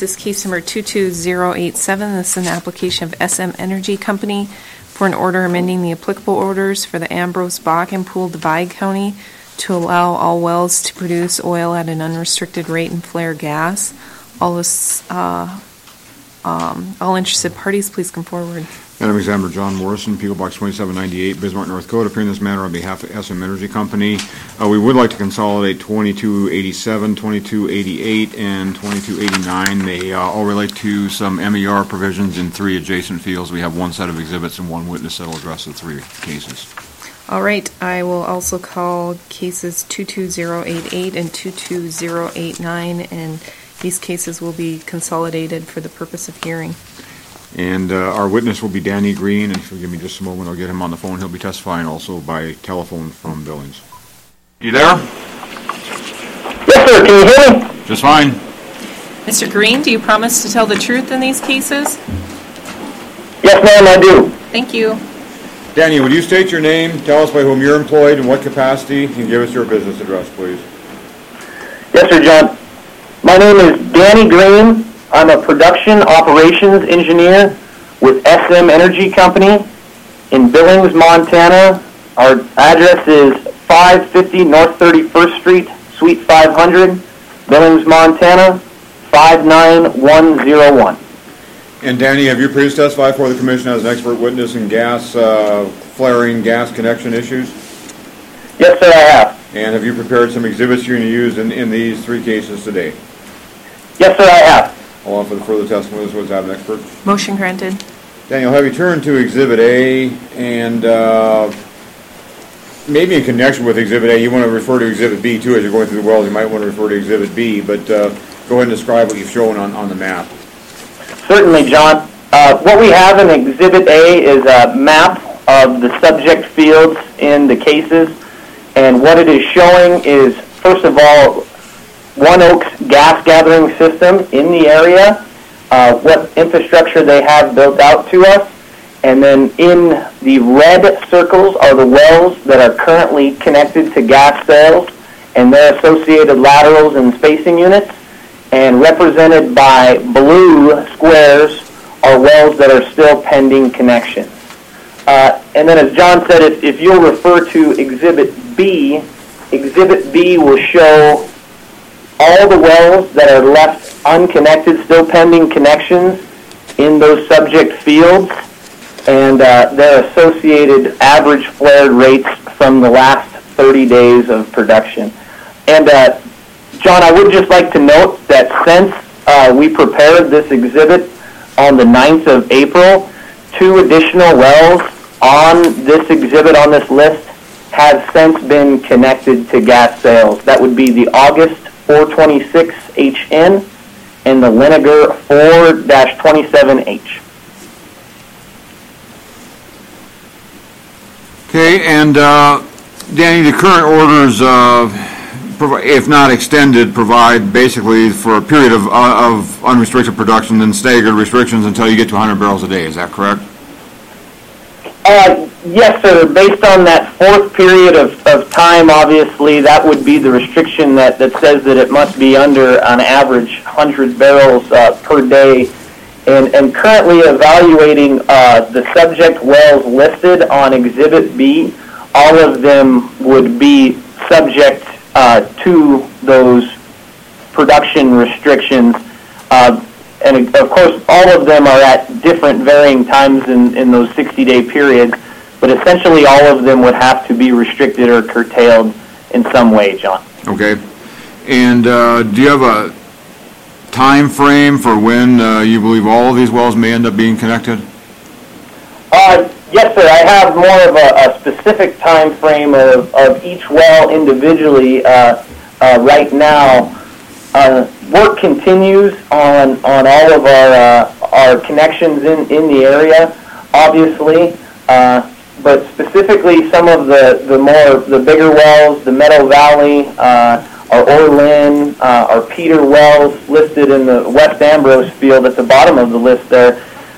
is case number 22087. This is an application of SM Energy Company for an order amending the applicable orders for the Ambrose Bakken Pool Divide County to allow all wells to produce oil at an unrestricted rate and flare gas. All interested parties, please come forward. Madam Examiner John Morrison, P.O. Box 2798, Bismarck, North Dakota, appearing in this matter on behalf of SM Energy Company. We would like to consolidate 2287, 2288, and 2289. They all relate to some MER provisions in 3 adjacent fields. We have 1 set of exhibits and 1 witness that will address the 3 cases. All right, I will also call cases 22088 and 22089, and these cases will be consolidated for the purpose of hearing. And our witness will be Danny Green, and if you'll give me just a moment, I'll get him on the phone. He'll be testifying also by telephone from Billings. You there? Yes, sir. Can you hear me? Just fine. Mr. Green, do you promise to tell the truth in these cases? Yes, ma'am, I do. Thank you. Danny, would you state your name, tell us by whom you're employed, and what capacity, and give us your business address, please? Yes, sir, John. My name is Danny Green. I'm a production operations engineer with SM Energy Company in Billings, Montana. Our address is 550 North 31st Street, Suite 500, Billings, Montana, 59101. And Danny, have you previously testified for the Commission as an expert witness in gas, flaring gas connection issues? Yes, sir, I have. And have you prepared some exhibits you're going to use in these 3 cases today? Yes, sir, I have. I'll offer the further testimony. Was that an expert? Motion granted. Danny, I'll have you turn to Exhibit A, and maybe in connection with Exhibit A, you want to refer to Exhibit B too as you're going through the wells. You might want to refer to Exhibit B, but go ahead and describe what you've shown on the map. Certainly, John. What we have in Exhibit A is a map of the subject fields in the cases, and what it is showing is, first of all, ONEOK's gas gathering system in the area, what infrastructure they have built out to us, and then in the red circles are the wells that are currently connected to gas sales and their associated laterals and spacing units, and represented by blue squares are wells that are still pending connections. And then as John said, if you'll refer to Exhibit B will show all the wells that are left unconnected, still pending connections in those subject fields, and their associated average flared rates from the last 30 days of production. And John, I would just like to note that since we prepared this exhibit on the 9th of April, 2 additional wells on this exhibit, on this list, have since been connected to gas sales. That would be the August 426HN and the Linegar 4-27H. Okay, and Danny, the current orders, if not extended, provide basically for a period of unrestricted production and staggered restrictions until you get to 100 barrels a day. Is that correct? Yes, sir. Based on that 4th period of time, obviously, that would be the restriction that says that it must be under, on average, 100 barrels per day. And currently evaluating the subject wells listed on Exhibit B, all of them would be subject to those production restrictions. And of course, all of them are at different varying times in those 60-day periods, but essentially all of them would have to be restricted or curtailed in some way, John. Okay. And do you have a time frame for when you believe all of these wells may end up being connected? Yes, sir. I have more of a specific time frame of each well individually right now. Work continues on all of our connections in the area, obviously, but specifically some of the bigger wells, the Meadow Valley, our Orlin, our Peter wells listed in the West Ambrose field at the bottom of the list there.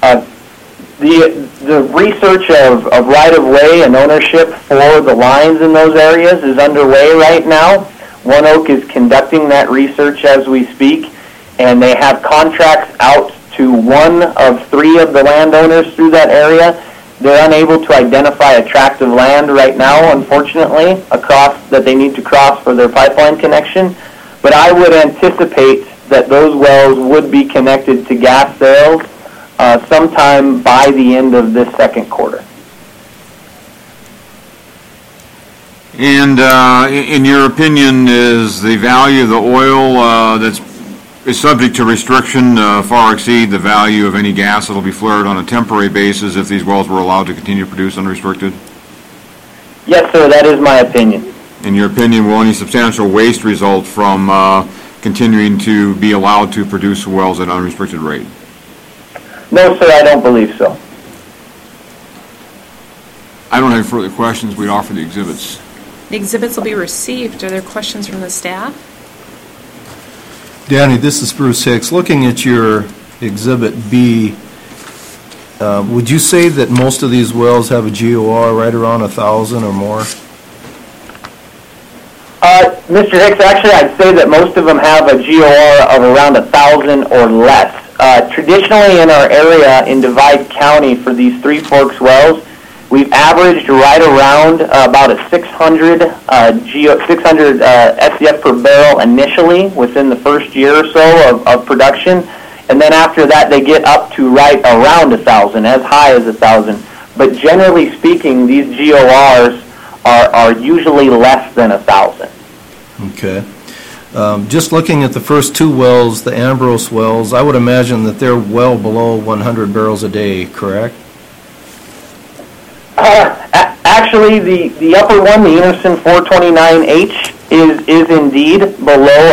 The research of right-of-way and ownership for the lines in those areas is underway right now. ONEOK is conducting that research as we speak, and they have contracts out to one of three of the landowners through that area. They're unable to identify a tract of land right now, unfortunately, that they need to cross for their pipeline connection. But I would anticipate that those wells would be connected to gas sales sometime by the end of this second quarter. And in your opinion, is the value of the oil that's is subject to restriction far exceed the value of any gas that will be flared on a temporary basis if these wells were allowed to continue to produce unrestricted? Yes, sir, that is my opinion. In your opinion, will any substantial waste result from continuing to be allowed to produce wells at an unrestricted rate? No, sir, I don't believe so. I don't have further questions. We'd offer the exhibits. The exhibits will be received. Are there questions from the staff? Danny, this is Bruce Hicks. Looking at your Exhibit B, would you say that most of these wells have a GOR right around 1,000 or more? Mr. Hicks, actually, I'd say that most of them have a GOR of around 1,000 or less. Traditionally in our area in Divide County for these Three Forks wells, we've averaged right around about a 600 SCF per barrel initially within the first year or so of production, and then after that they get up to right around 1,000, as high as 1,000. But generally speaking, these GORs are usually less than 1,000. Okay. Just looking at the first two wells, the Ambrose wells, I would imagine that they're well below 100 barrels a day, correct? Actually, the upper one, the Enerson 429H, is indeed below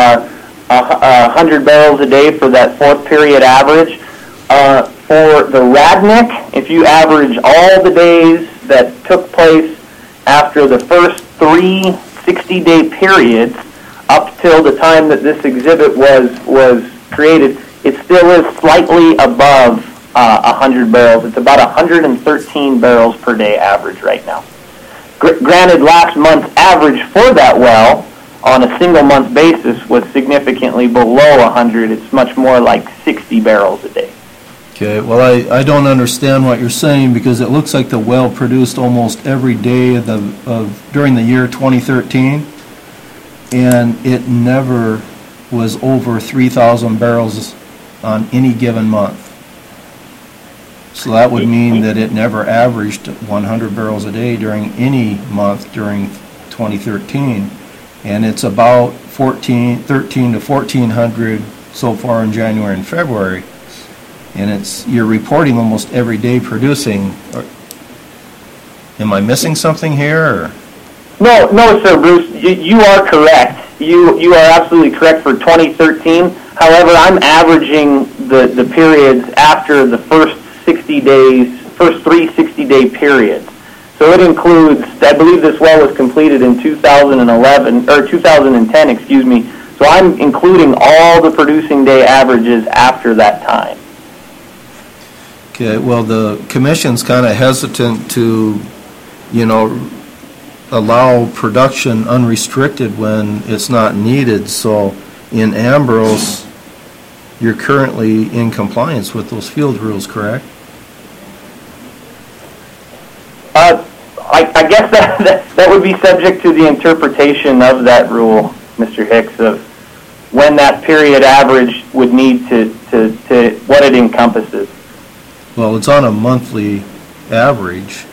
100 barrels a day for that fourth period average. For the Radnick, if you average all the days that took place after the first 3 60-day periods up till the time that this exhibit was created, it still is slightly above 100 barrels. It's about 113 barrels per day average right now. Granted, last month's average for that well on a single month basis was significantly below 100. It's much more like 60 barrels a day. Okay, well, I don't understand what you're saying because it looks like the well produced almost every day during the year 2013, and it never was over 3,000 barrels on any given month. So that would mean that it never averaged 100 barrels a day during any month during 2013, and it's about 13 to 1,400 so far in January and February. And you're reporting almost every day producing. Am I missing something here? Or? No, sir, Bruce. You are correct. You are absolutely correct for 2013. However, I'm averaging the periods after the first 60 days, first 3 60-day periods. So it includes, I believe this well was completed in 2010, excuse me. So I'm including all the producing day averages after that time. Okay, well, the commission's kind of hesitant to, allow production unrestricted when it's not needed. So in Ambrose, you're currently in compliance with those field rules, correct? I guess that would be subject to the interpretation of that rule, Mr. Hicks, of when that period average would need to what it encompasses. Well, it's on a monthly average.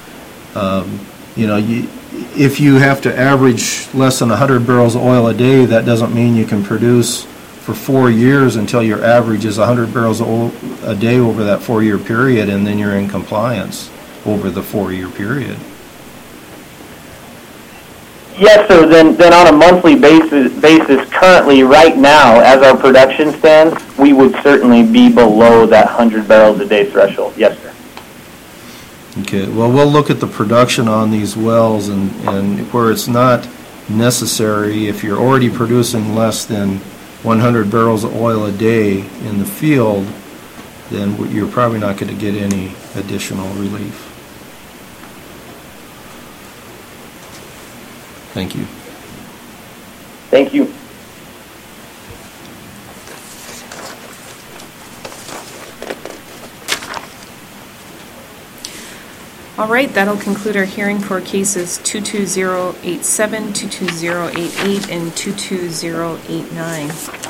If you have to average less than 100 barrels of oil a day, that doesn't mean you can produce for 4 years until your average is 100 barrels of oil a day over that 4-year period, and then you're in compliance over the 4-year period. Yes, sir. Then on a monthly basis, currently, right now, as our production stands, we would certainly be below that 100 barrels a day threshold. Yes, sir. Okay. Well, we'll look at the production on these wells, and where it's not necessary, if you're already producing less than 100 barrels of oil a day in the field, then you're probably not going to get any additional relief. Thank you. Thank you. All right, that'll conclude our hearing for cases 22087, 22088, and 22089.